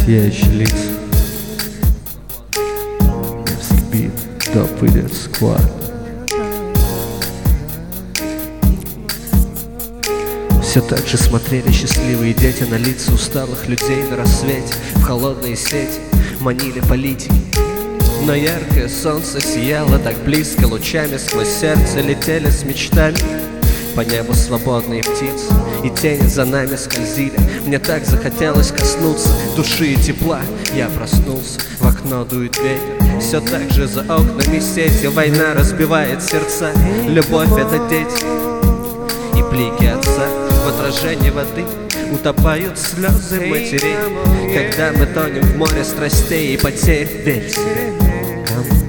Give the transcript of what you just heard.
сияющие лица. Мерзкий бит, доп идет сквад. Все так же смотрели счастливые дети на лица усталых людей на рассвете. В холодные сети манили политики, но яркое солнце сияло так близко. Лучами сквозь сердце летели с мечтами. По небу свободные птицы, и тени за нами скользили. Мне так захотелось коснуться души и тепла. Я проснулся, в окно дует ветер. Все так же за окнами сети. Война разбивает сердца. Любовь — это дети и блики отца. В отражении воды утопают слезы матерей, когда мы тонем в море страстей и потерь. Верь в себя, кому